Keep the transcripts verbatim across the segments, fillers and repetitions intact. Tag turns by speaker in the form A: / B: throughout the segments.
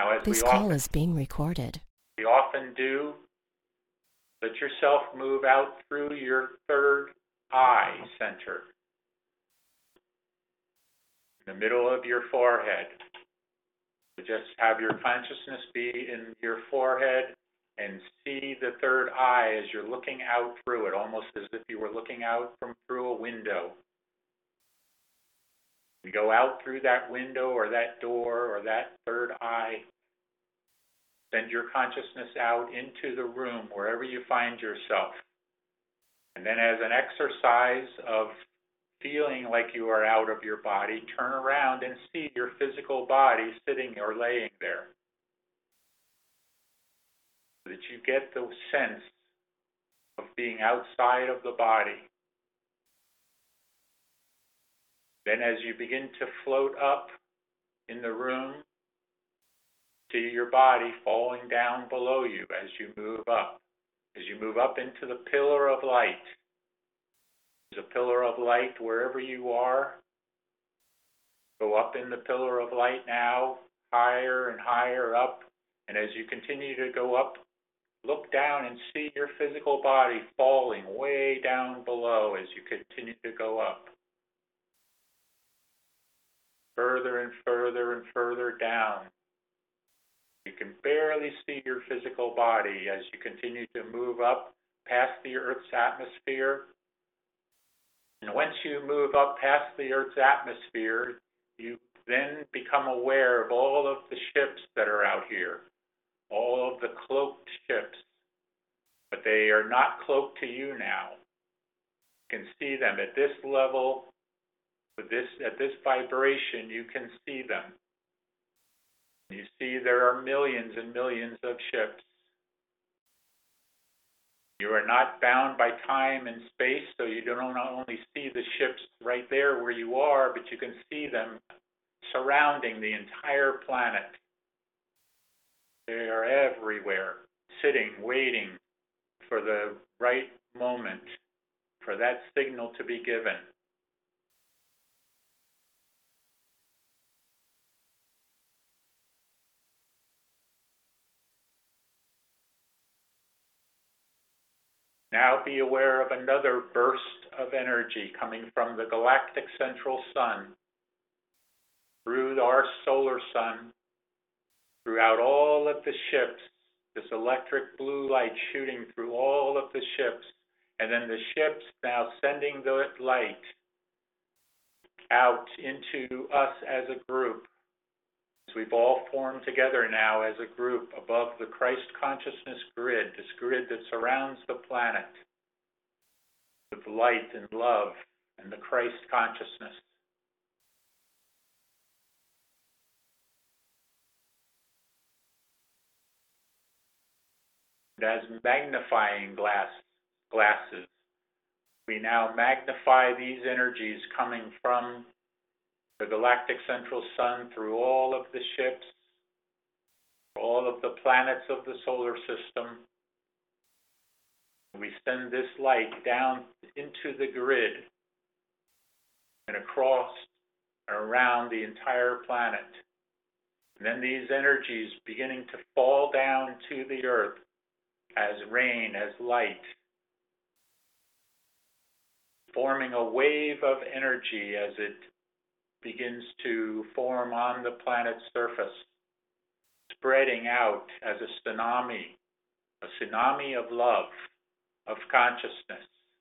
A: Now, as we
B: This call
A: often,
B: is being recorded.
A: we often do, let yourself move out through your third eye center, in the middle of your forehead. So just have your consciousness be in your forehead and see the third eye as you're looking out through it, almost as if you were looking out from through a window. You go out through that window or that door or that third eye. Send your consciousness out into the room, wherever you find yourself. And then as an exercise of feeling like you are out of your body, turn around and see your physical body sitting or laying there. So that you get the sense of being outside of the body. Then as you begin to float up in the room, see your body falling down below you as you move up. As you move up into the pillar of light. There's a pillar of light wherever you are. Go up in the pillar of light now, higher and higher up. And as you continue to go up, look down and see your physical body falling way down below as you continue to go up. Further and further and further down. You can barely see your physical body as you continue to move up past the Earth's atmosphere. And once you move up past the Earth's atmosphere, you then become aware of all of the ships that are out here, all of the cloaked ships. But they are not cloaked to you now. You can see them at this level, with this at this vibration, you can see them. You see there are millions and millions of ships. You are not bound by time and space, so you don't only see the ships right there where you are, but you can see them surrounding the entire planet. They are everywhere, sitting, waiting for the right moment, for that signal to be given. Now be aware of another burst of energy coming from the galactic central sun, through our solar sun, throughout all of the ships, this electric blue light shooting through all of the ships, and then the ships now sending the light out into us as a group. As we've all formed together now as a group above the Christ consciousness grid, this grid that surrounds the planet with light and love and the Christ consciousness. And as magnifying glass, glasses, we now magnify these energies coming from the galactic central sun through all of the ships, all of the planets of the solar system. We send this light down into the grid and across and around the entire planet. And then these energies beginning to fall down to the earth as rain, as light, forming a wave of energy as it begins to form on the planet's surface, spreading out as a tsunami, a tsunami of love, of consciousness.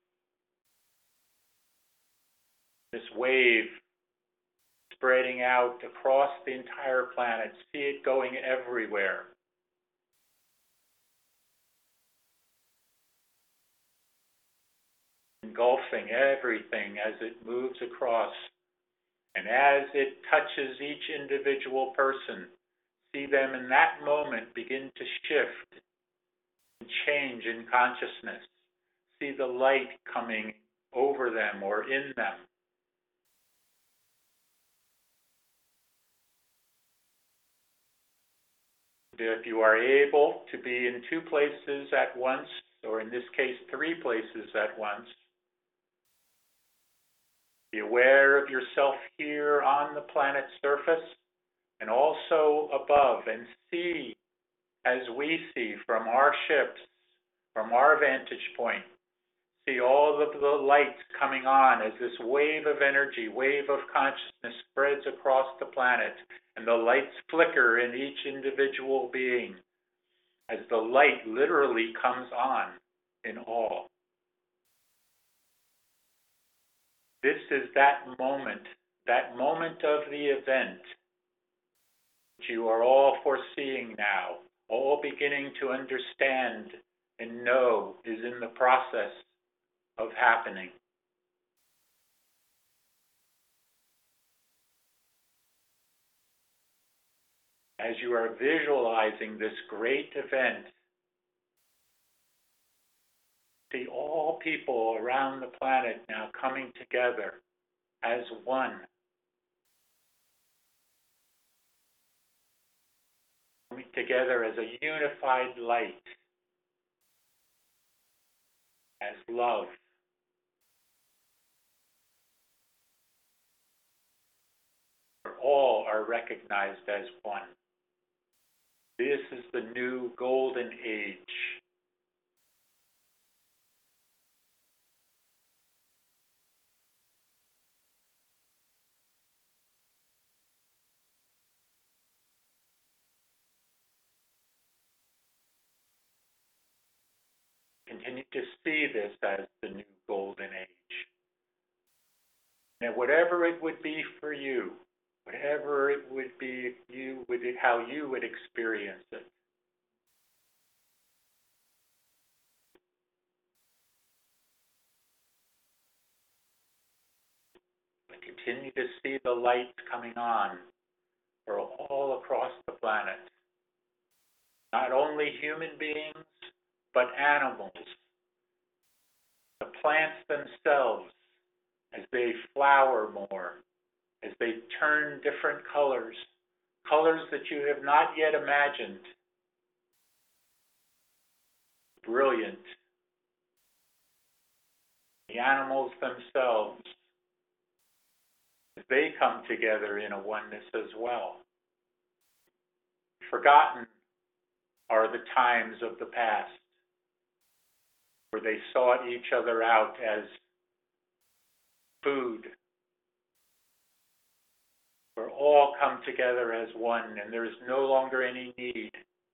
A: This wave spreading out across the entire planet, see it going everywhere. Engulfing everything as it moves across. And as it touches each individual person, see them in that moment begin to shift and change in consciousness. See the light coming over them or in them. If you are able to be in two places at once, or in this case, three places at once, be aware of yourself here on the planet's surface, and also above, and see as we see from our ships, from our vantage point, see all of the lights coming on as this wave of energy, wave of consciousness spreads across the planet, and the lights flicker in each individual being as the light literally comes on in all. This is that moment, that moment of the event which you are all foreseeing now, all beginning to understand and know is in the process of happening. As you are visualizing this great event, see all people around the planet now coming together as one. Coming together as a unified light, as love. Where all are recognized as one. This is the new golden age. Continue to see this as the new golden age. And whatever it would be for you, whatever it would be you would how you would experience it. But continue to see the light coming on for all across the planet. Not only human beings, but animals. The plants themselves, as they flower more, as they turn different colors, colors that you have not yet imagined. Brilliant. The animals themselves, as they come together in a oneness as well. Forgotten are the times of the past, where they sought each other out as food, where all come together as one, and there is no longer any need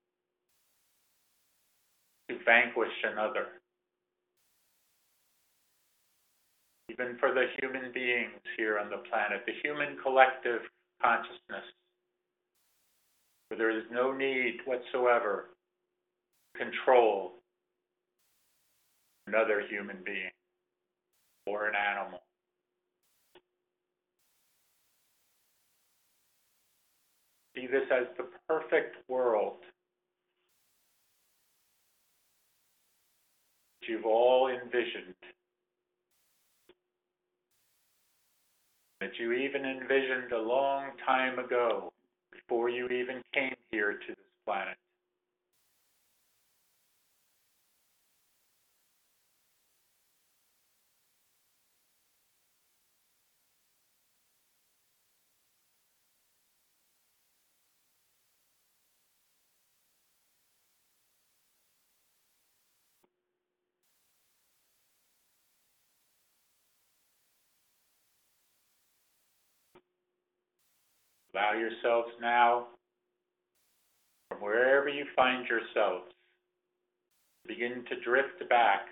A: to vanquish another. Even for the human beings here on the planet, the human collective consciousness, where there is no need whatsoever to control another human being or an animal. See this as the perfect world that you've all envisioned, that you even envisioned a long time ago, before you even came here to this planet. Allow yourselves now, from wherever you find yourselves, to begin to drift back,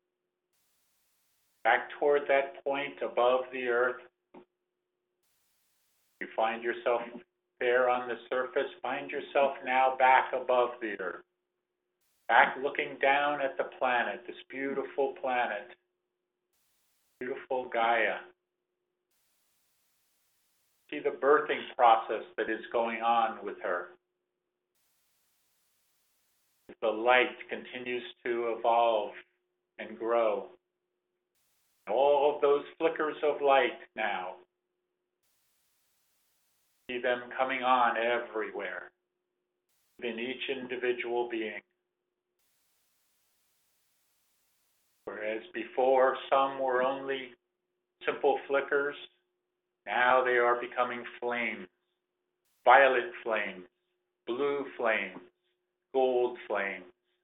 A: back toward that point above the earth. You find yourself there on the surface, find yourself now back above the earth, back looking down at the planet, this beautiful planet, beautiful Gaia. See the birthing process that is going on with her. The light continues to evolve and grow. All of those flickers of light now, see them coming on everywhere, within each individual being. Whereas before some were only simple flickers, now they are becoming flames, violet flames, blue flames, gold flames.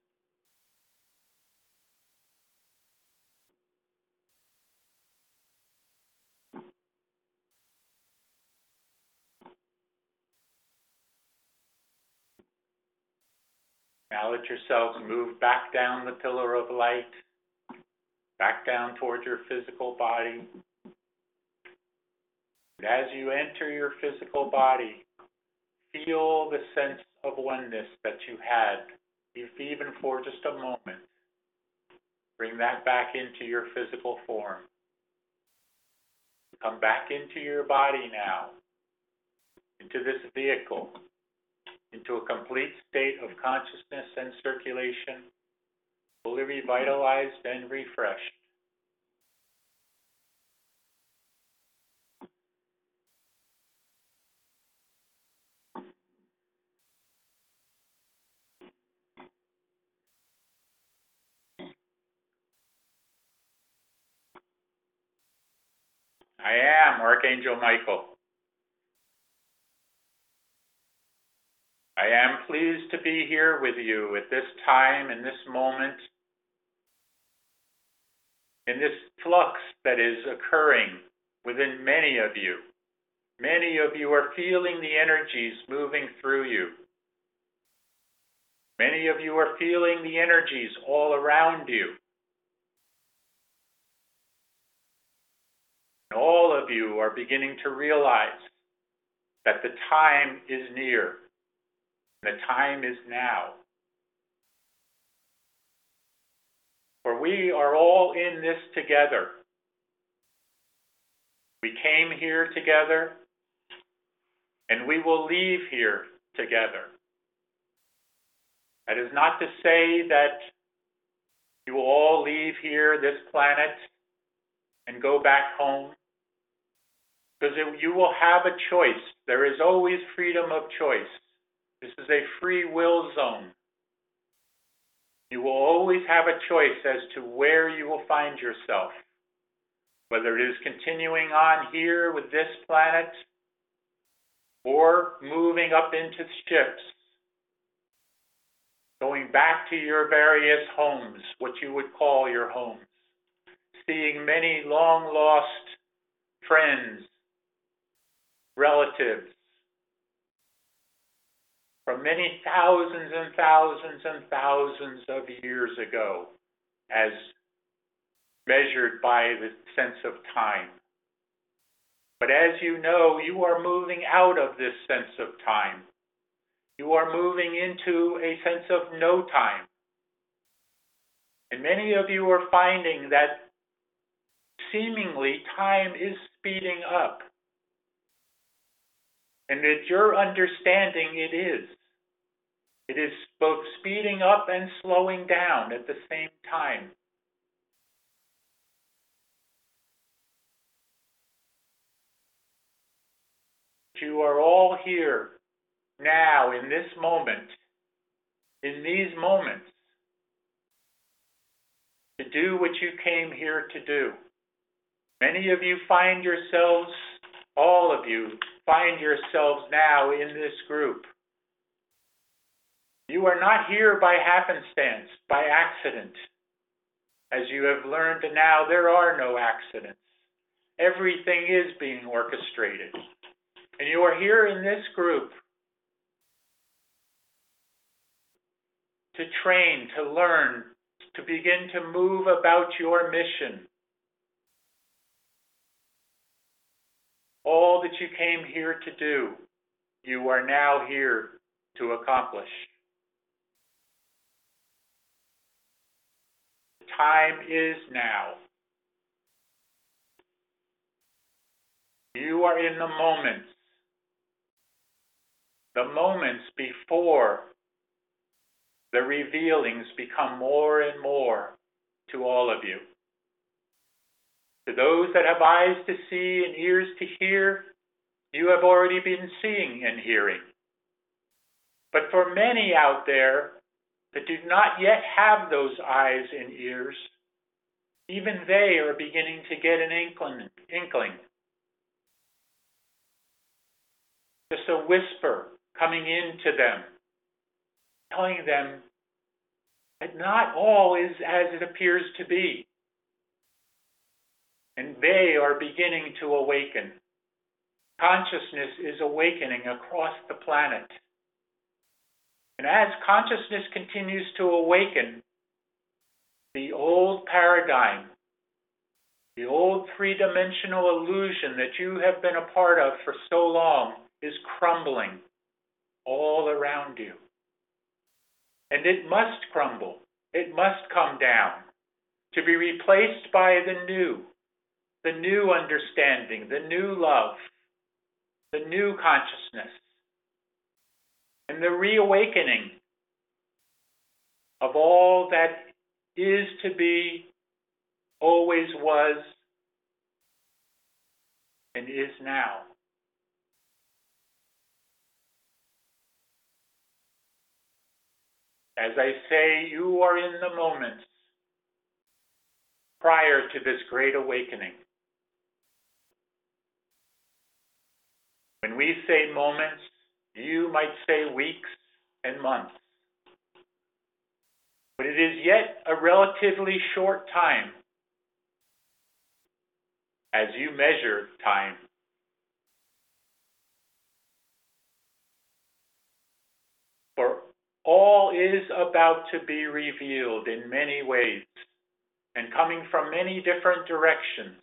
A: Now let yourselves move back down the pillar of light, back down towards your physical body. And as you enter your physical body, feel the sense of oneness that you had, if even for just a moment. Bring that back into your physical form. Come back into your body now, into this vehicle, into a complete state of consciousness and circulation, fully revitalized and refreshed. I am Archangel Michael. I am pleased to be here with you at this time, in this moment, in this flux that is occurring within many of you. Many of you are feeling the energies moving through you. Many of you are feeling the energies all around you. And all of you are beginning to realize that the time is near. The time is now. For we are all in this together. We came here together, and we will leave here together. That is not to say that you will all leave here, this planet, and go back home, because you will have a choice. There is always freedom of choice. This is a free will zone. You will always have a choice as to where you will find yourself, whether it is continuing on here with this planet or moving up into ships, going back to your various homes, what you would call your homes, seeing many long-lost friends, relatives, from many thousands and thousands and thousands of years ago, as measured by the sense of time. But as you know, you are moving out of this sense of time. You are moving into a sense of no time. And many of you are finding that seemingly time is speeding up. And that your understanding it is. It is both speeding up and slowing down at the same time. You are all here now in this moment, in these moments, to do what you came here to do. Many of you find yourselves, all of you, find yourselves now in this group. You are not here by happenstance, by accident. As you have learned now, there are no accidents. Everything is being orchestrated. And you are here in this group to train, to learn, to begin to move about your mission. All that you came here to do, you are now here to accomplish. The time is now. You are in the moments. The moments before the revealings become more and more to all of you. To those that have eyes to see and ears to hear, you have already been seeing and hearing. But for many out there that do not yet have those eyes and ears, even they are beginning to get an inkling. inkling. just a whisper coming into them, telling them that not all is as it appears to be. And they are beginning to awaken. Consciousness is awakening across the planet. And as consciousness continues to awaken, the old paradigm, the old three-dimensional illusion that you have been a part of for so long is crumbling all around you. And it must crumble. It must come down to be replaced by the new, the new understanding, the new love, the new consciousness, and the reawakening of all that is to be, always was, and is now. As I say, you are in the moments prior to this great awakening. When we say moments, you might say weeks and months. But it is yet a relatively short time as you measure time. For all is about to be revealed in many ways and coming from many different directions.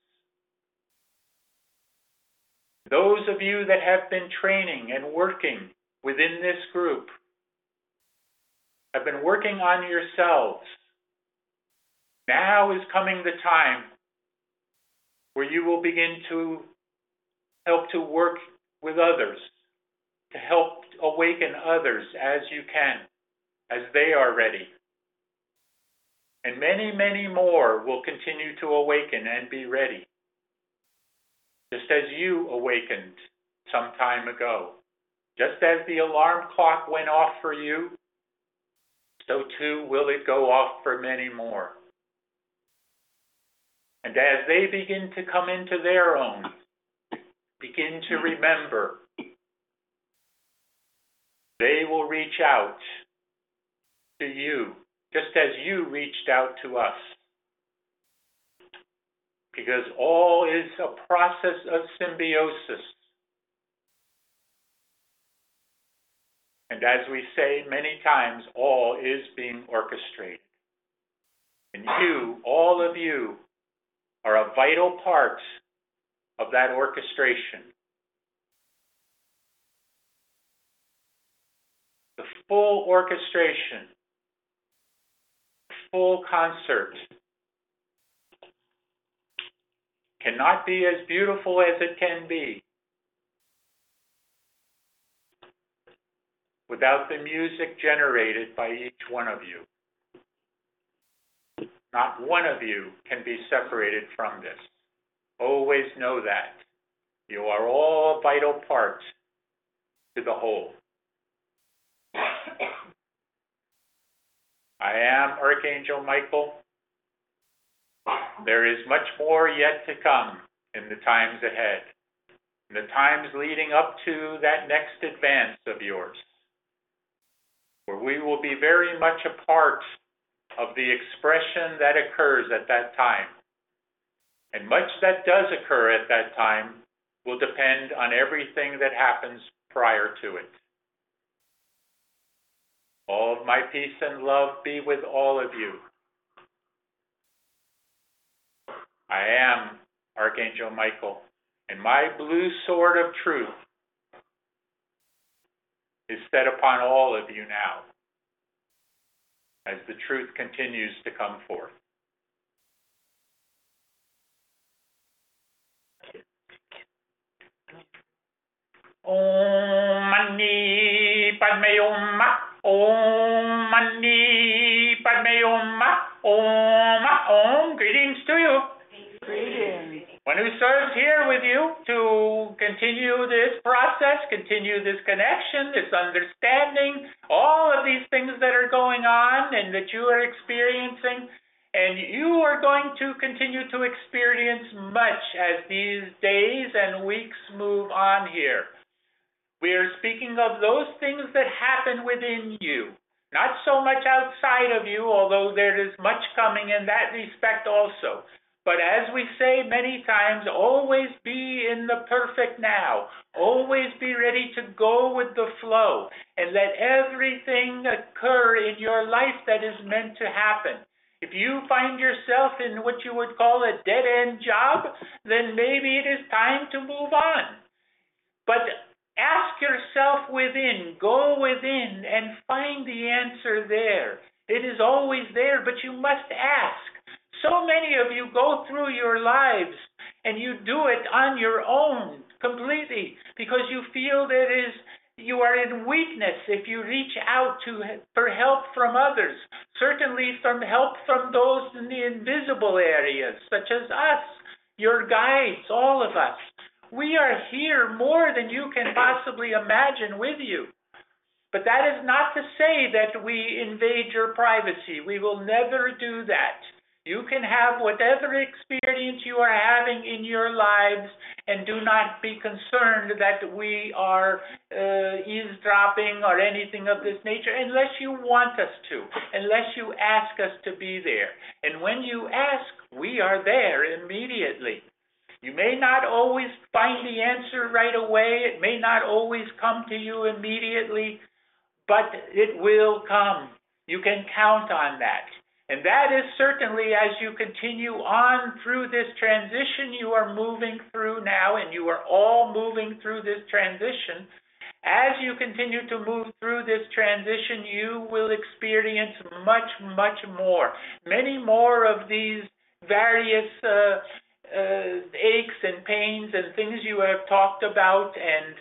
A: Those of you that have been training and working within this group have been working on yourselves. Now is coming the time where you will begin to help to work with others, to help awaken others as you can, as they are ready. And many, many more will continue to awaken and be ready, just as you awakened some time ago. Just as the alarm clock went off for you, so too will it go off for many more. And as they begin to come into their own, begin to remember, they will reach out to you, just as you reached out to us. Because all is a process of symbiosis. And as we say many times, all is being orchestrated. And you, all of you, are a vital part of that orchestration. The full orchestration, the full concert, cannot be as beautiful as it can be without the music generated by each one of you. Not one of you can be separated from this. Always know that. You are all a vital part to the whole. I am Archangel Michael. There is much more yet to come in the times ahead, in the times leading up to that next advance of yours, where we will be very much a part of the expression that occurs at that time. And much that does occur at that time will depend on everything that happens prior to it. All of my peace and love be with all of you. I am Archangel Michael, and my blue sword of truth is set upon all of you now, as the truth continues to come forth. Om Mani Padme Hum. Om Mani Padme Hum. Om. Om. Greetings to you.
B: Greetings.
A: One who serves here with you to continue this process, continue this connection, this understanding, all of these things that are going on and that you are experiencing, and you are going to continue to experience much as these days and weeks move on here. We are speaking of those things that happen within you, not so much outside of you, although there is much coming in that respect also. But as we say many times, always be in the perfect now. Always be ready to go with the flow and let everything occur in your life that is meant to happen. If you find yourself in what you would call a dead-end job, then maybe it is time to move on. But ask yourself within, go within and find the answer there. It is always there, but you must ask. So many of you go through your lives and you do it on your own completely because you feel that is you are in weakness if you reach out to for help from others, certainly from help from those in the invisible areas, such as us, your guides, all of us. We are here more than you can possibly imagine with you. But that is not to say that we invade your privacy. We will never do that. You can have whatever experience you are having in your lives and do not be concerned that we are uh, eavesdropping or anything of this nature unless you want us to, unless you ask us to be there. And when you ask, we are there immediately. You may not always find the answer right away. It may not always come to you immediately, but it will come. You can count on that. And that is certainly as you continue on through this transition you are moving through now, and you are all moving through this transition. As you continue to move through this transition, you will experience much, much more. Many more of these various uh, uh, aches and pains and things you have talked about, and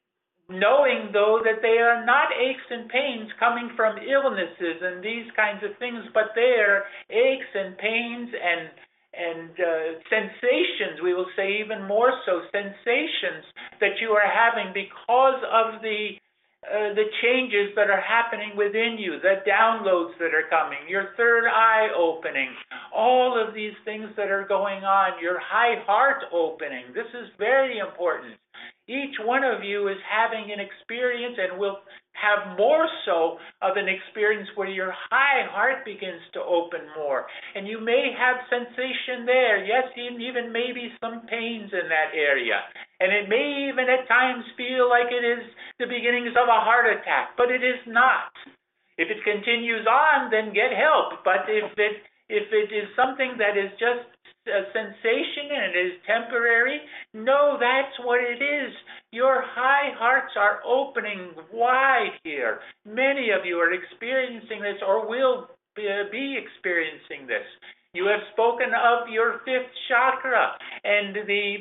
A: knowing, though, that they are not aches and pains coming from illnesses and these kinds of things, but they are aches and pains and and uh, sensations, we will say even more so, sensations that you are having because of the uh, the changes that are happening within you, the downloads that are coming, your third eye opening, all of these things that are going on, your high heart opening. This is very important. Each one of you is having an experience and will have more so of an experience where your high heart begins to open more. And you may have sensation there, yes, even maybe some pains in that area. And it may even at times feel like it is the beginnings of a heart attack, but it is not. If it continues on, then get help. But if it if it is something that is just a sensation and it is temporary, no, that's what it is. Your high hearts are opening wide here. Many of you are experiencing this or will be experiencing this. You have spoken of your fifth chakra and the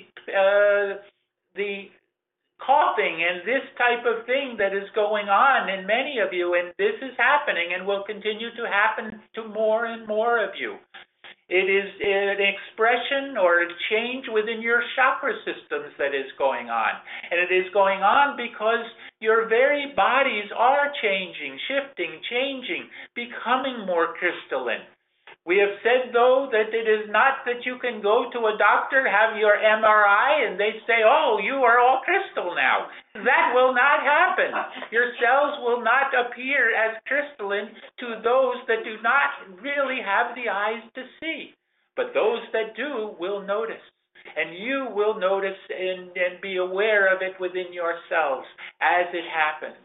A: uh, the coughing and this type of thing that is going on in many of you, and this is happening and will continue to happen to more and more of you. It is an expression or a change within your chakra systems that is going on. And it is going on because your very bodies are changing, shifting, changing, becoming more crystalline. We have said, though, that it is not that you can go to a doctor, have your M R I, and they say, oh, you are all crystal now. That will not happen. Your cells will not appear as crystalline to those that do not really have the eyes to see. But those that do will notice. And you will notice and, and be aware of it within yourselves as it happens.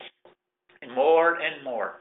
A: And more and more.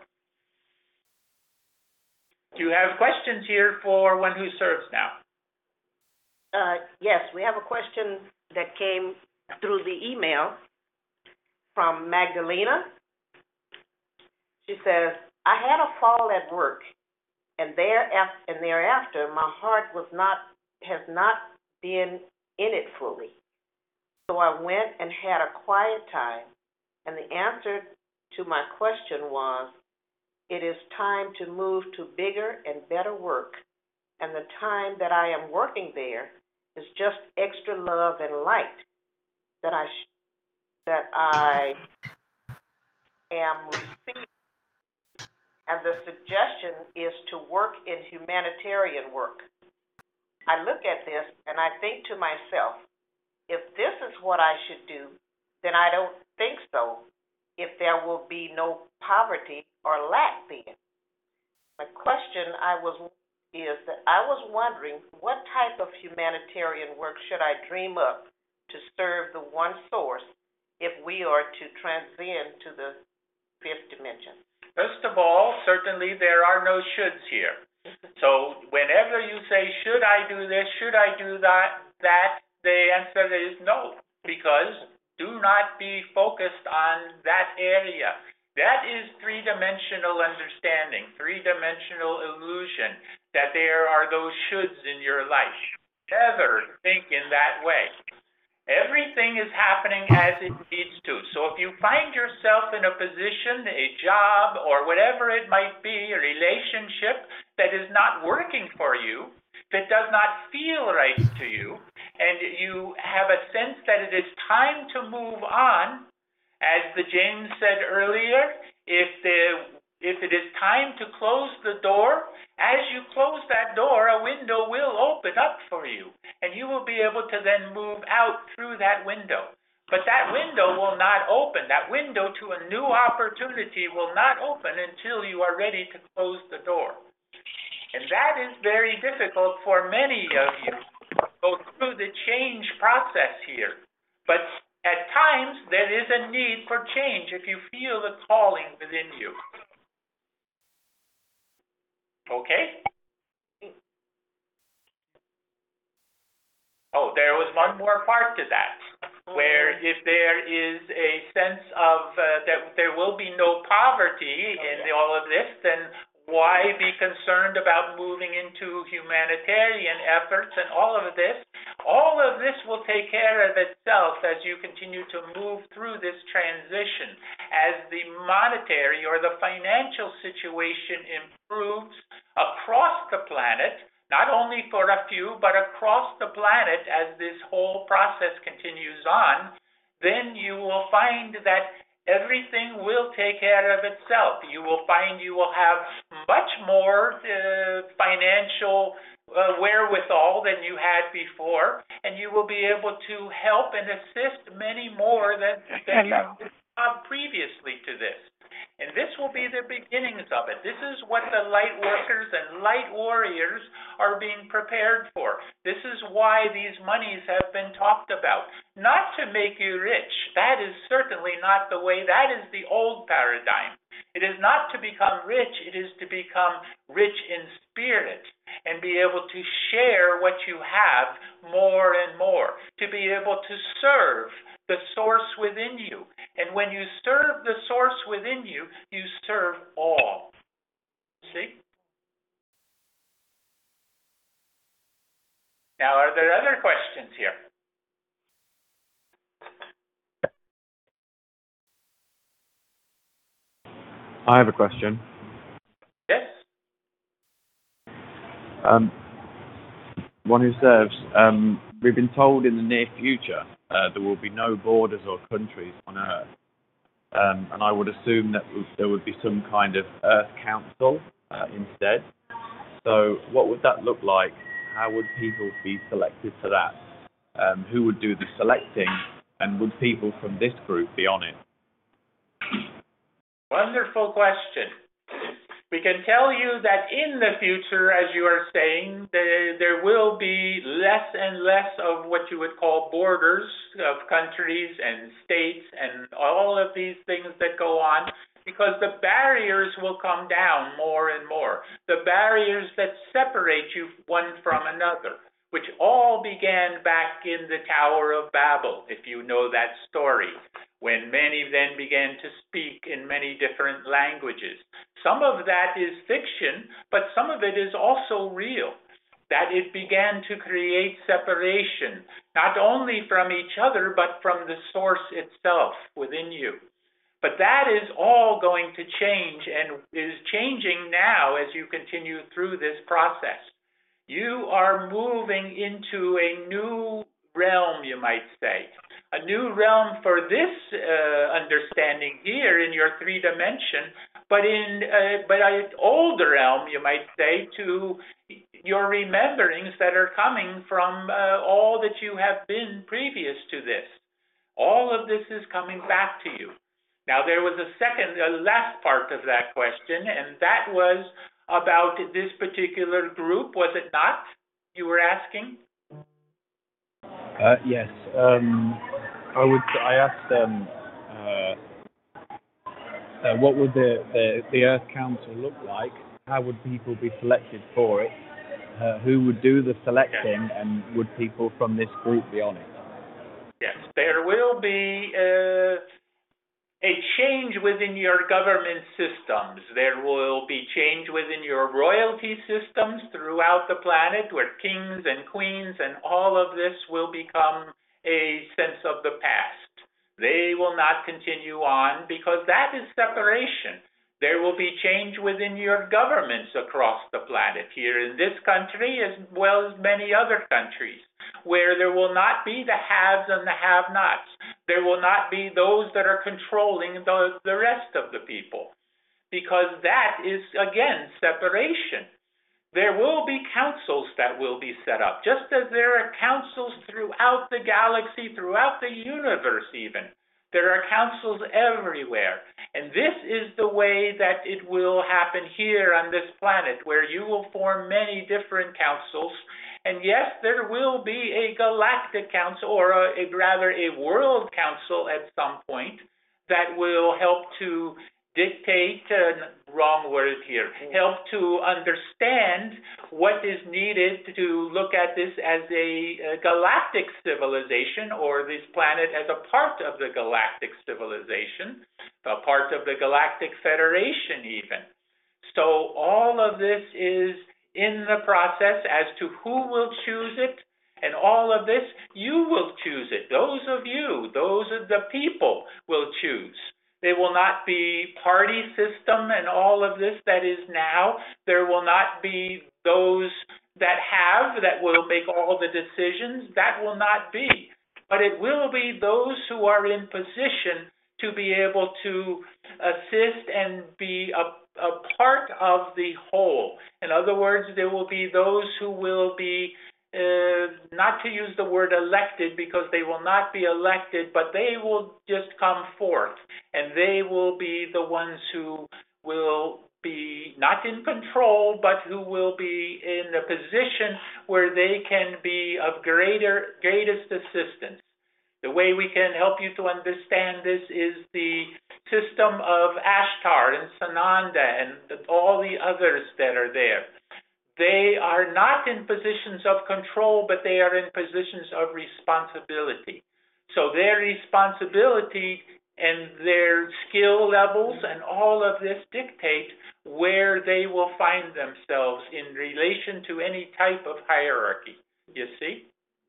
A: Do you have questions here for one who serves now?
B: Uh, yes, we have a question that came through the email from Magdalena. She says, I had a fall at work, and thereafter, and thereafter my heart was not has not been in it fully. So I went and had a quiet time, and the answer to my question was, it is time to move to bigger and better work, and the time that I am working there is just extra love and light that I sh- that I am receiving. And the suggestion is to work in humanitarian work. I look at this and I think to myself, if this is what I should do, then I don't think so if there will be no poverty or lack then. My question I was is that I was wondering what type of humanitarian work should I dream up to serve the one source if we are to transcend to the fifth dimension?
A: First of all, certainly there are no shoulds here. So whenever you say, should I do this, should I do that, that, the answer is no, because do not be focused on that area. That is three-dimensional understanding, three-dimensional illusion, that there are those shoulds in your life. Never think in that way. Everything is happening as it needs to. So if you find yourself in a position, a job, or whatever it might be, a relationship that is not working for you, that does not feel right to you, and you have a sense that it is time to move on, as the James said earlier, if the if it is time to close the door, as you close that door, a window will open up for you, and you will be able to then move out through that window. But that window will not open. That window to a new opportunity will not open until you are ready to close the door. And that is very difficult for many of you to go through the change process here. But at times, there is a need for change if you feel the calling within you. Okay? Oh, there was one more part to that, where if there is a sense of uh, that there will be no poverty in the, all of this, then why be concerned about moving into humanitarian efforts and all of this? All of this will take care of itself as you continue to move through this transition. As the monetary or the financial situation improves across the planet, not only for a few, but across the planet as this whole process continues on, then you will find that everything will take care of itself. You will find you will have much more uh, financial uh, wherewithal than you had before, and you will be able to help and assist many more than, than you have previously to this. And this will be the beginnings of it. This is what the light workers and light warriors are being prepared for. This is why these monies have been talked about. Not to make you rich. That is certainly not the way. That is the old paradigm. It is not to become rich. It is to become rich in spirit and be able to share what you have more and more. To be able to serve the source within you. And when you serve the source within you, you serve all. See? Now, are there other questions here?
C: I have a question.
A: Yes?
C: Um, one who serves, um, we've been told in the near future uh, there will be no borders or countries on Earth. Um, and I would assume that there would be some kind of Earth Council uh, instead. So what would that look like? How would people be selected for that? Um, who would do the selecting? And would people from this group be on it?
A: Wonderful question. We can tell you that in the future, as you are saying, the, there will be less and less of what you would call borders of countries and states and all of these things that go on, because the barriers will come down more and more. The barriers that separate you one from another, which all began back in the Tower of Babel, if you know that story, when many then began to speak in many different languages. Some of that is fiction, but some of it is also real, that it began to create separation, not only from each other, but from the source itself within you. But that is all going to change and is changing now as you continue through this process. You are moving into a new realm, you might say. A new realm for this uh, understanding here in your three dimension, but in uh, but an older realm, you might say, to your rememberings that are coming from uh, all that you have been previous to this. All of this is coming back to you. Now, there was a second, a last part of that question, and that was about this particular group, was it not? You were asking?
C: Uh, yes. Um, I would. I asked um, uh, uh, what would the, the the Earth Council look like? How would people be selected for it? Uh, who would do the selecting,
A: Yes.
C: and would people from this group be on it?
A: Yes, there will be uh, a change within your government systems. There will be change within your royalty systems throughout the planet, where kings and queens and all of this will become a sense of the past. They will not continue on because that is separation. There will be change within your governments across the planet, here in this country as well as many other countries, where there will not be the haves and the have-nots. There will not be those that are controlling the, the rest of the people, because that is, again, separation. There will be councils that will be set up, just as there are councils throughout the galaxy, throughout the universe even. There are councils everywhere. And this is the way that it will happen here on this planet, where you will form many different councils. And yes, there will be a galactic council, or a, a, rather a world council at some point, that will help to dictate, uh, wrong word here, help to understand what is needed to look at this as a, a galactic civilization, or this planet as a part of the galactic civilization, a part of the Galactic Federation even. So all of this is in the process as to who will choose it, and all of this, you will choose it. Those of you, those of the people will choose. There will not be party system and all of this that is now. There will not be those that have, that will make all the decisions. That will not be. But it will be those who are in position to be able to assist and be a, a part of the whole. In other words, there will be those who will be Uh, not to use the word elected, because they will not be elected, but they will just come forth, and they will be the ones who will be not in control, but who will be in a position where they can be of greater, greatest assistance. The way we can help you to understand this is the system of Ashtar and Sananda and all the others that are there. They are not in positions of control, but they are in positions of responsibility. So their responsibility and their skill levels and all of this dictate where they will find themselves in relation to any type of hierarchy. You see?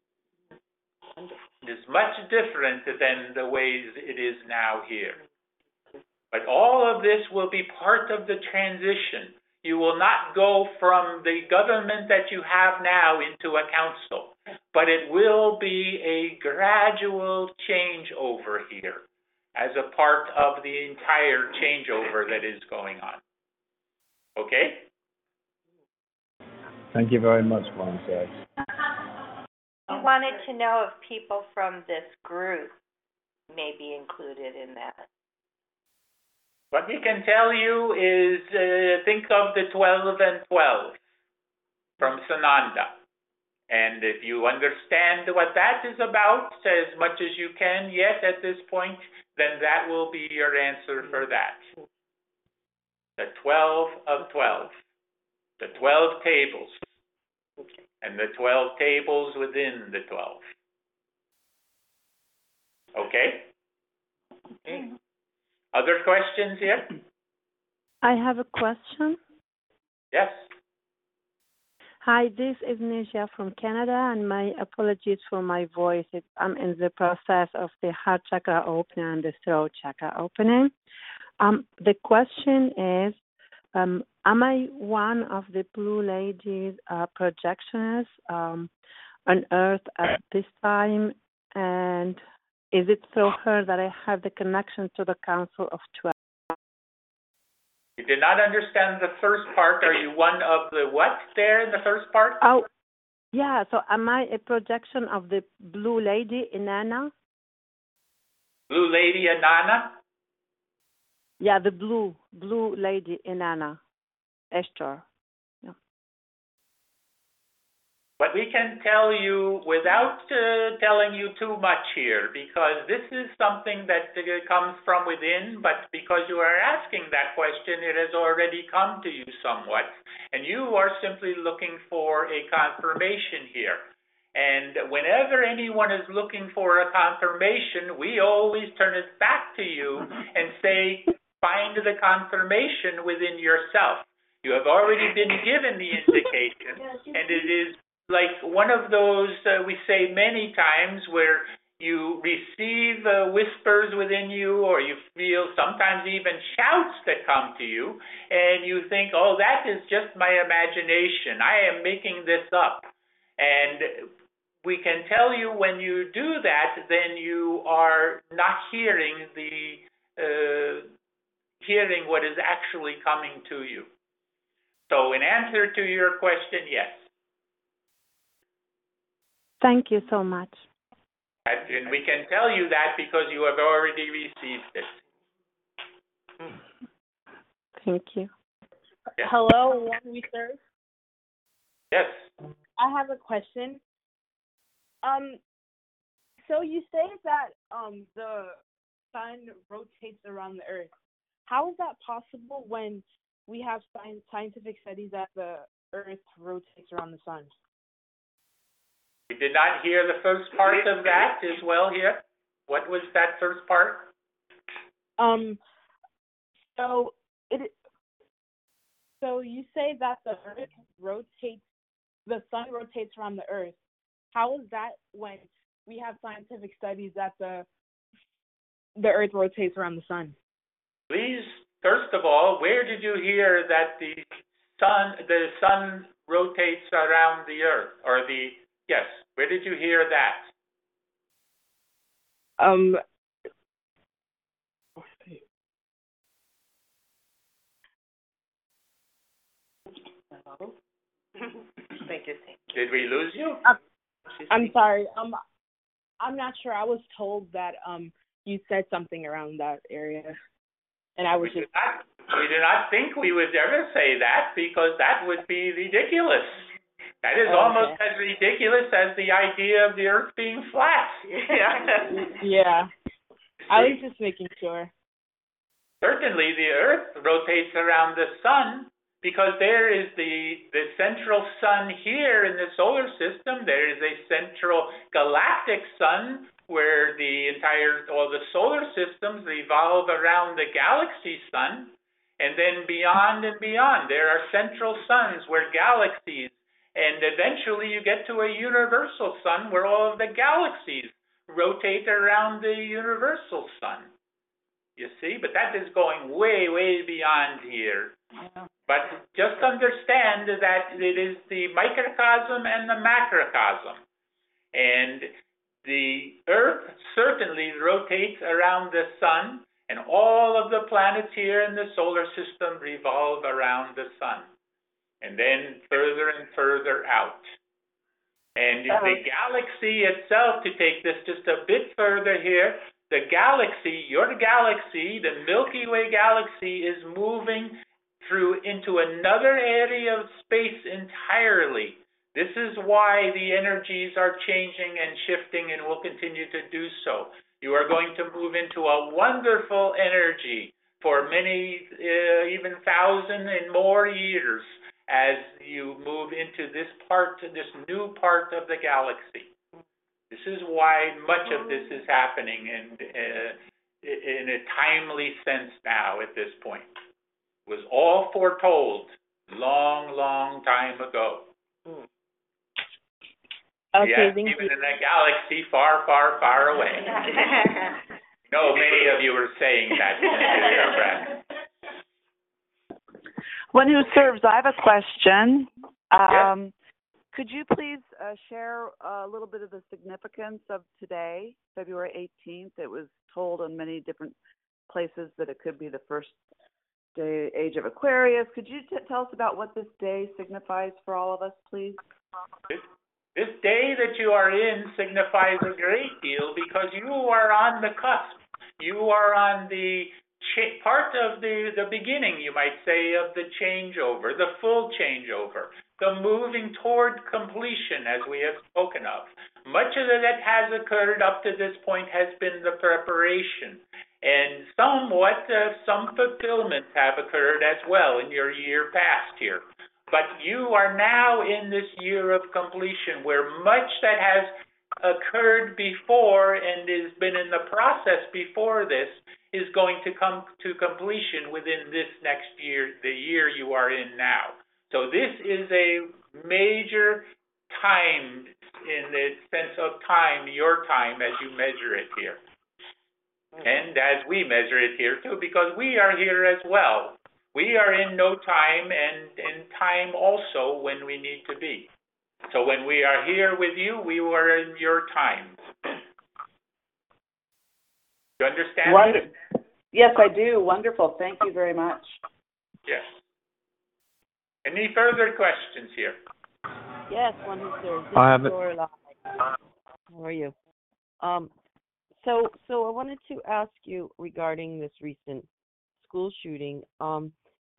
A: It is much different than the ways it is now here. But all of this will be part of the transition. You will not go from the government that you have now into a council, but it will be a gradual changeover here as a part of the entire changeover that is going on. Okay?
C: Thank you very much, Montez.
D: I wanted to know if people from this group may be included in that.
A: What we can tell you is, uh, think of the twelve and twelve from Sananda. And if you understand what that is about as much as you can yet at this point, then that will be your answer for that. The twelve of twelve. The twelve tables. And the twelve tables within the twelve. Okay? Okay. Other questions here?
E: I have a question.
A: Yes.
E: Hi, this is Nisha from Canada, and my apologies for my voice. It, I'm in the process of the heart chakra opening and the throat chakra opening. Um, the question is, um, am I one of the Blue Ladies uh, projectionists um, on Earth at this time? And is it through her that I have the connection to the Council of Twelve?
A: You did not understand the first part. Are you one of the what there in the first part?
E: Oh, yeah. So am I a projection of the Blue Lady, Inanna?
A: Blue Lady Inanna?
E: Yeah, the blue, blue lady Inanna, Eshtar. Yeah.
A: But we can tell you without uh, telling you too much here, because this is something that uh, comes from within, but because you are asking that question, it has already come to you somewhat, and you are simply looking for a confirmation here. And whenever anyone is looking for a confirmation, we always turn it back to you and say, find the confirmation within yourself. You have already been given the indication, and it is like one of those uh, we say many times where you receive uh, whispers within you, or you feel sometimes even shouts that come to you, and you think, oh, that is just my imagination. I am making this up. And we can tell you when you do that, then you are not hearing the uh, hearing what is actually coming to you. So in answer to your question, yes.
E: Thank you so much.
A: And we can tell you that because you have already received it.
E: Thank you.
A: Yes.
F: Hello, one we serve.
A: Yes.
F: I have a question. Um, so you say that um the sun rotates around the Earth. How is that possible when we have scientific studies that the Earth rotates around the sun?
A: We did not hear the first part of that as well here. What was that first part?
F: Um, so it. So you say that the Earth rotates, the sun rotates around the Earth. How is that when we have scientific studies that the the Earth rotates around the sun?
A: Please, first of all, where did you hear that the sun the sun rotates around the Earth, or the yes? Where did you hear that?
F: Um.
B: Thank you.
A: Did we lose you?
F: I'm, I'm sorry. Um, I'm not sure. I was told that um you said something around that area, and I was
A: we
F: just.
A: Do not, we do not think we would ever say that, because that would be ridiculous. That is
F: Oh,
A: almost
F: okay.
A: as ridiculous as the idea of the Earth being flat.
B: Yeah.
F: Yeah. I was just making sure.
A: Certainly, the Earth rotates around the sun, because there is the, the central sun here in the solar system. There is a central galactic sun where the entire, all the solar systems revolve around the galaxy sun. And then beyond and beyond, there are central suns where galaxies, and eventually you get to a universal sun where all of the galaxies rotate around the universal sun. You see, but that is going way, way beyond here.
B: Yeah.
A: But just understand that it is the microcosm and the macrocosm. And the Earth certainly rotates around the sun, and all of the planets here in the solar system revolve around the sun. And then further and further out. And
B: Uh-huh.
A: the galaxy itself, to take this just a bit further here, the galaxy, your galaxy, the Milky Way galaxy, is moving through into another area of space entirely. This is why the energies are changing and shifting and will continue to do so. You are going to move into a wonderful energy for many, uh, even thousand and more years as you move into this part, this new part of the galaxy. This is why much of this is happening in, uh, in a timely sense now at this point. It was all foretold long, long time ago.
B: Mm.
F: Okay,
A: Yes,
F: thank
A: even
F: you.
A: in a galaxy far, far, far away. No, many of you are saying that.
G: One who serves, I have a question.
A: Yes.
G: Um, Could you please uh, share a little bit of the significance of today, February eighteenth? It was told in many different places that it could be the first day, age of Aquarius. Could you t- tell us about what this day signifies for all of us, please?
A: This, this day that you are in signifies a great deal because you are on the cusp. You are on the cha- part of the, the beginning, you might say, of the changeover, the full changeover, the moving toward completion, as we have spoken of. Much of it that has occurred up to this point has been the preparation. And somewhat, uh, some fulfillments have occurred as well in your year past here. But you are now in this year of completion where much that has occurred before and has been in the process before this is going to come to completion within this next year, the year you are in now. So this is a major time in the sense of time, your time as you measure it here. And as we measure it here too, because we are here as well. We are in no time and in time also when we need to be. So when we are here with you, we were in your time. You understand?
G: Wonder- yes, I do. Wonderful. Thank you very much.
A: Yes. Any further questions here?
H: Yes, one who's there. This
C: I have
H: is
C: it.
H: Lorelai. How are you? Um, so, so I wanted to ask you regarding this recent school shooting. Um,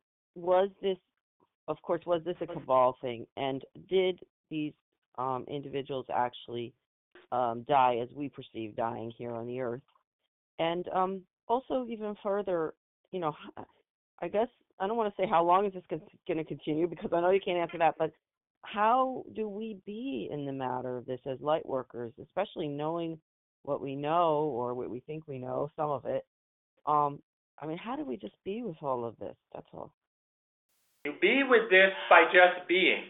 H: was this, of course, was this a cabal thing? And did these um, individuals actually um, die as we perceive dying here on the earth? And um, also, even further, you know, I guess I don't want to say how long is this going to continue because I know you can't answer that, but how do we be in the matter of this as light workers, especially knowing what we know or what we think we know, some of it? Um, I mean, how do we just be with all of this? That's all.
A: You be with this by just being.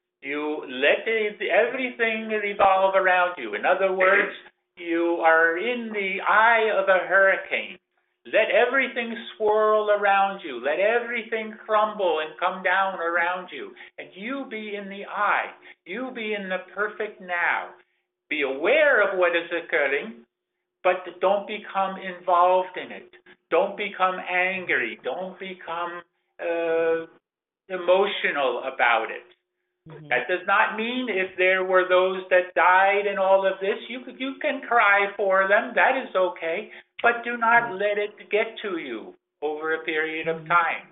A: You let it, everything revolve around you. In other words, you are in the eye of a hurricane. Let everything swirl around you. Let everything crumble and come down around you. And you be in the eye. You be in the perfect now. Be aware of what is occurring, but don't become involved in it. Don't become angry. Don't become uh, emotional about it. Mm-hmm. That does not mean if there were those that died in all of this, you you can cry for them. That is okay. But do not let it get to you over a period of time.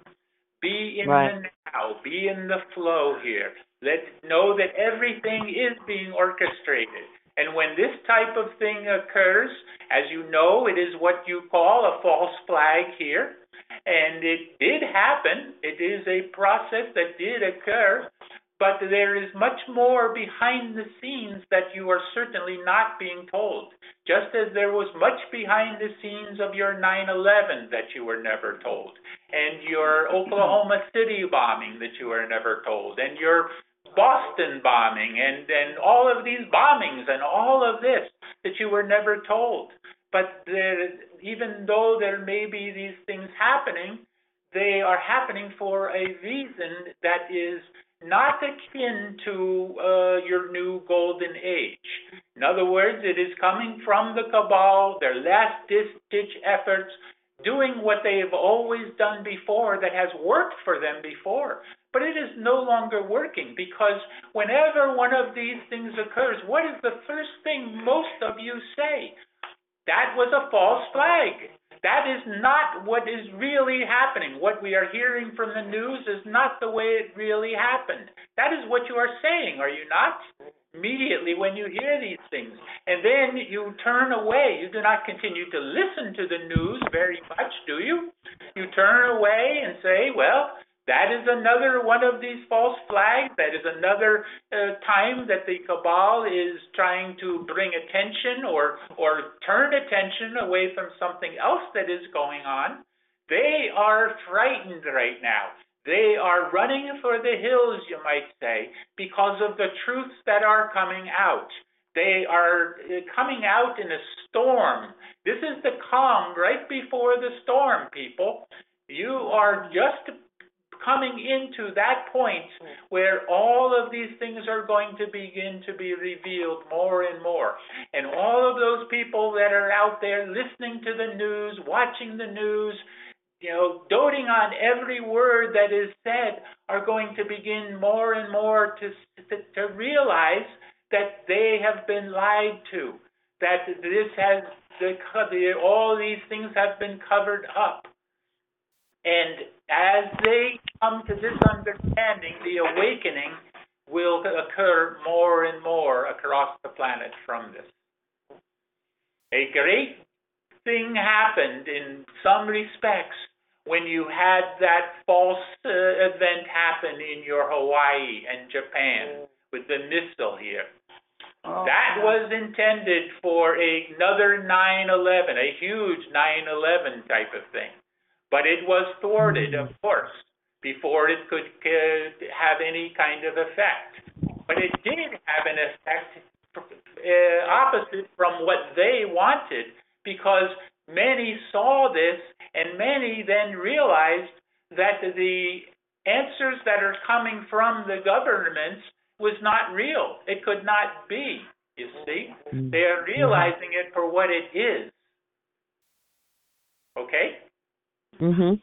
A: Be in right. the now. Be in the flow here. Let know that everything is being orchestrated. And when this type of thing occurs, as you know, it is what you call a false flag here. And it did happen. It is a process that did occur. But there is much more behind the scenes that you are certainly not being told. Just as there was much behind the scenes of your nine eleven that you were never told, and your Oklahoma City bombing that you were never told, and your Boston bombing, and, and all of these bombings, and all of this that you were never told. But there, even though there may be these things happening, they are happening for a reason that is not akin to uh, your new golden age. In other words, it is coming from the cabal, their last-ditch efforts, doing what they have always done before that has worked for them before. But it is no longer working because whenever one of these things occurs, what is the first thing most of you say? That was a false flag. That is not what is really happening. What we are hearing from the news is not the way it really happened. That is what you are saying, are you not? Immediately when you hear these things. And then you turn away. You do not continue to listen to the news very much, do you? You turn away and say, well, that is another one of these false flags. That is another uh, time that the cabal is trying to bring attention or or turn attention away from something else that is going on. They are frightened right now. They are running for the hills, you might say, because of the truths that are coming out. They are coming out in a storm. This is the calm right before the storm, people. You are just coming into that point where all of these things are going to begin to be revealed more and more. And all of those people that are out there listening to the news, watching the news, you know, doting on every word that is said, are going to begin more and more to, to, to realize that they have been lied to, that this has the, the all these things have been covered up. And as they come to this understanding, the awakening will occur more and more across the planet from this. A great thing happened in some respects when you had that false uh, event happen in your Hawaii and Japan with the missile here. Oh, that was intended for another nine eleven, a huge nine eleven type of thing. But it was thwarted, of course, before it could uh, have any kind of effect. But it did have an effect uh, opposite from what they wanted, because many saw this and many then realized that the answers that are coming from the governments was not real. It could not be, you see. They are realizing it for what it is. Okay?
H: Mhm.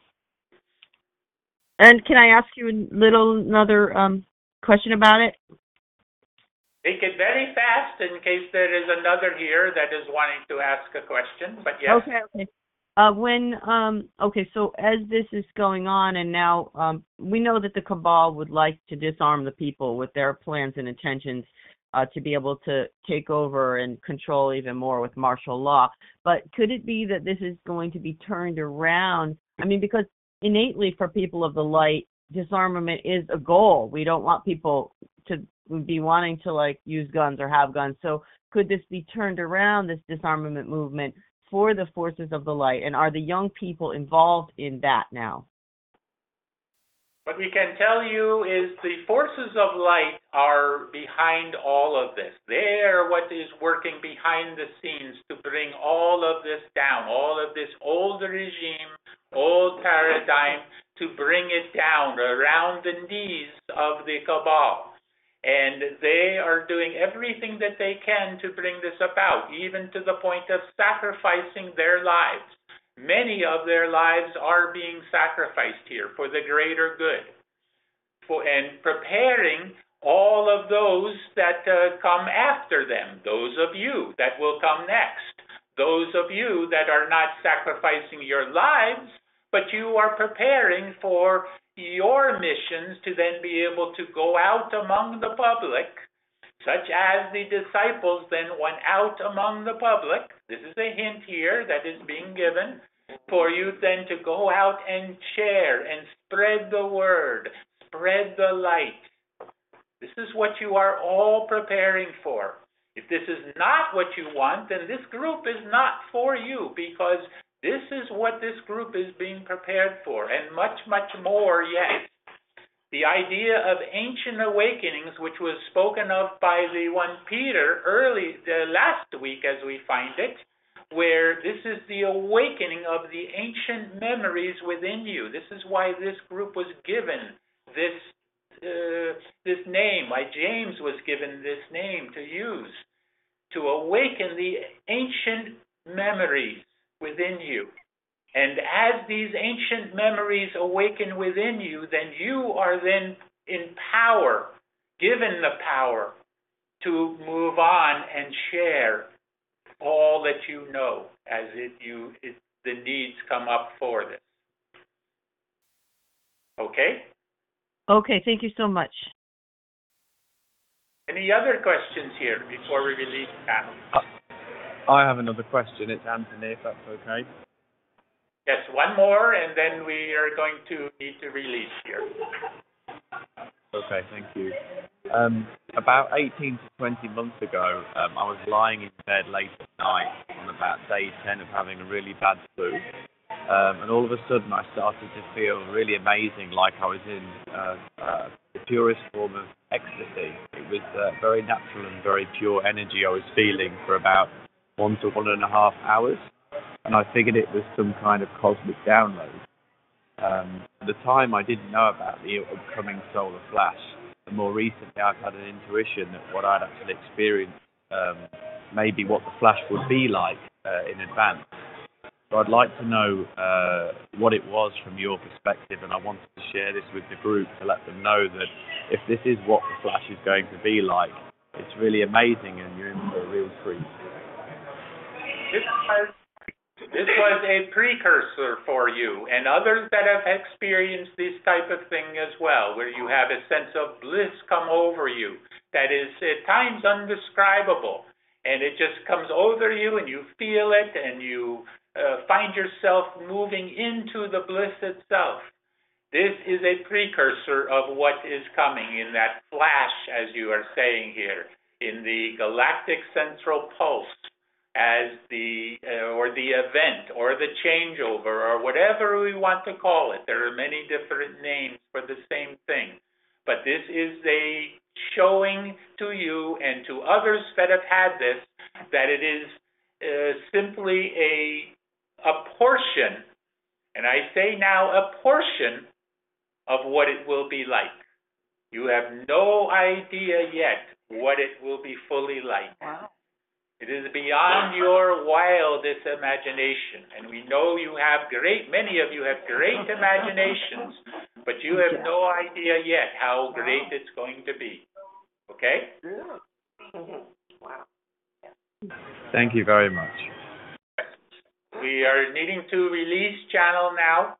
H: And can I ask you a little another um question about it?
A: Take it very fast in case there is another here that is wanting to ask a question, but yes.
H: Okay, okay. Uh, when, um, okay, so as this is going on and now um, we know that the cabal would like to disarm the people with their plans and intentions uh, to be able to take over and control even more with martial law. But could it be that this is going to be turned around? I mean, because innately for people of the light, disarmament is a goal. We don't want people to be wanting to like use guns or have guns. So could this be turned around, this disarmament movement, for the forces of the light? And are the young people involved in that now?
A: What we can tell you is the forces of light are behind all of this. They are what is working behind the scenes to bring all of this down, all of this old regime, old paradigm, to bring it down around the knees of the cabal. And they are doing everything that they can to bring this about, even to the point of sacrificing their lives. Many of their lives are being sacrificed here for the greater good, for, and preparing all of those that uh, come after them, those of you that will come next, those of you that are not sacrificing your lives, but you are preparing for your missions to then be able to go out among the public, such as the disciples then went out among the public. This is a hint here that is being given for you then to go out and share and spread the word, spread the light. This is what you are all preparing for. If this is not what you want, then this group is not for you, because this is what this group is being prepared for, and much, much more yet. The idea of ancient awakenings, which was spoken of by the one Peter early uh, last week, as we find it, where this is the awakening of the ancient memories within you. This is why this group was given this uh, this name, why James was given this name to use, to awaken the ancient memories within you. And as these ancient memories awaken within you, then you are then in power, given the power to move on and share all that you know as it, you, it, the needs come up for this. Okay?
H: Okay, thank you so much.
A: Any other questions here before we release panel?
C: I have another question. It's Anthony, if that's okay.
A: Yes, one more, and then we are going to need to release here.
C: Okay, thank you. Um, about eighteen to twenty months ago, um, I was lying in bed late at night on about day ten of having a really bad flu. Um, and all of a sudden I started to feel really amazing, like I was in uh, uh, the purest form of ecstasy. It was uh, very natural and very pure energy I was feeling for about one to one and a half hours. And I figured it was some kind of cosmic download. Um, at the time I didn't know about the upcoming solar flash. And more recently I've had an intuition that what I'd actually experienced, um, maybe what the flash would be like uh, in advance. So I'd like to know uh, what it was from your perspective, and I wanted to share this with the group to let them know that if this is what the flash is going to be like, it's really amazing and you're in for a real treat.
A: This was, this was a precursor for you and others that have experienced this type of thing as well, where you have a sense of bliss come over you that is at times undescribable. And it just comes over you and you feel it and you uh, find yourself moving into the bliss itself. This is a precursor of what is coming in that flash, as you are saying here, in the galactic central pulse, as the, uh, or the event, or the changeover, or whatever we want to call it. There are many different names for the same thing. But this is a showing to you and to others that have had this that it is uh, simply a, a portion, and I say now a portion of what it will be like. You have no idea yet what it will be fully like.
B: Wow.
A: It is beyond your wildest imagination. And we know you have great, many of you have great imaginations, but you have no idea yet how great it's going to be. Okay?
B: Mm-hmm. Wow.
C: Thank you very much.
A: We are needing to release channel now.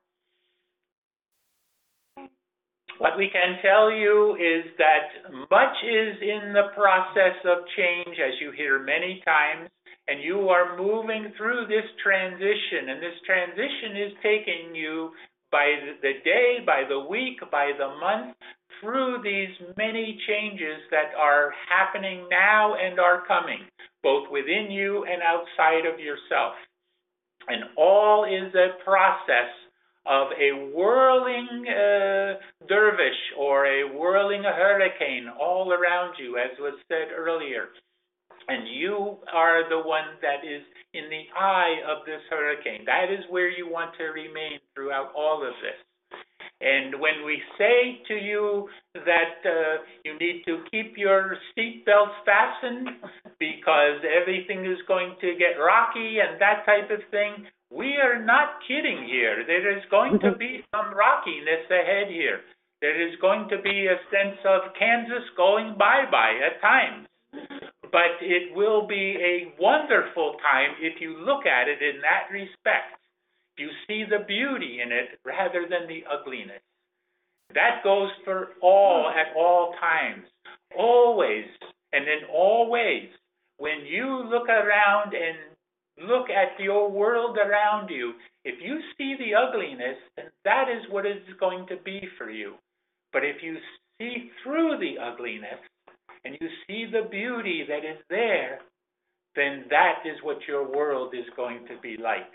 A: What we can tell you is that much is in the process of change, as you hear many times, and you are moving through this transition, and this transition is taking you by the day, by the week, by the month, through these many changes that are happening now and are coming, both within you and outside of yourself. And all is a process of a whirling uh, dervish or a whirling hurricane all around you, as was said earlier. And you are the one that is in the eye of this hurricane. That is where you want to remain throughout all of this. And when we say to you that uh, you need to keep your seatbelts fastened because everything is going to get rocky and that type of thing, we are not kidding here. There is going to be some rockiness ahead here. There is going to be a sense of Kansas going bye-bye at times. But it will be a wonderful time if you look at it in that respect. You see the beauty in it rather than the ugliness. That goes for all at all times, always, and in all ways. When you look around and look at your world around you, if you see the ugliness, then that is what it's going to be for you. But if you see through the ugliness and you see the beauty that is there, then that is what your world is going to be like.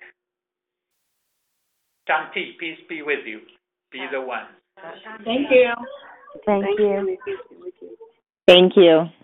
A: Shanti, peace be with you. Be the one.
F: Thank you.
D: Thank,
B: Thank
D: you.
B: you.
D: Thank you.